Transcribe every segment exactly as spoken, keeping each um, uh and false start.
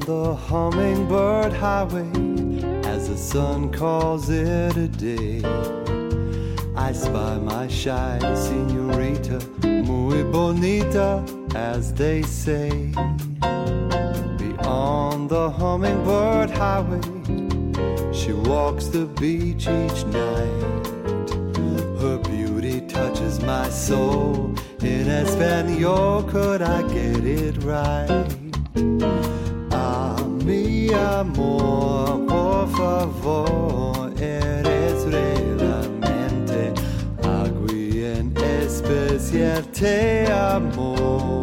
the hummingbird highway, as the sun calls it a day, I spy my shy señorita, muy bonita, as they say. Beyond the hummingbird highway, she walks the beach each night. Her beauty touches my soul. In Espanol, could I get it right? Ah, mi amor, por favor, eres realmente alguien especial, te amo.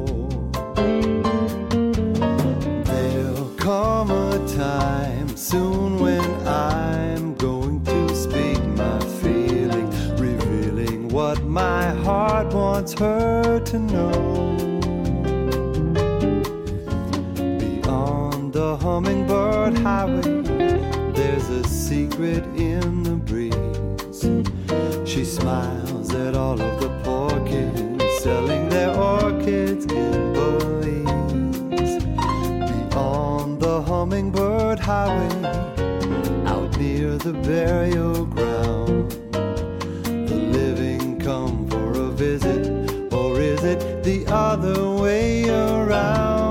There'll come a time soon when I'm going to speak my feelings, revealing what my heart wants her to know. Beyond the hummingbird highway, there's a secret in the breeze. She smiles at all of the poor kids selling their orchids in Belize. Beyond the hummingbird highway, out near the burial ground, the living come for a visit, or is it the other way around?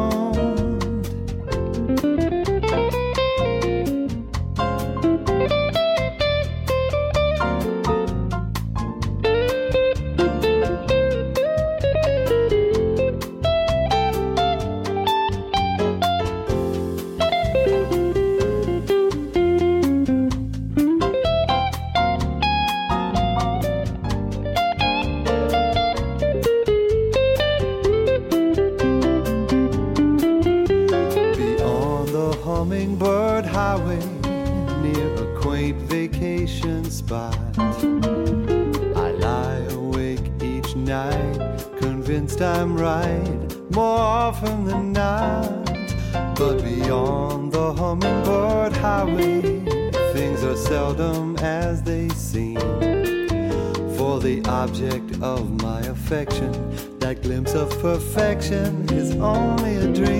Hummingbird highway, near a quaint vacation spot, I lie awake each night, convinced I'm right more often than not. But beyond the hummingbird highway, things are seldom as they seem. For the object of my affection, that glimpse of perfection is only a dream.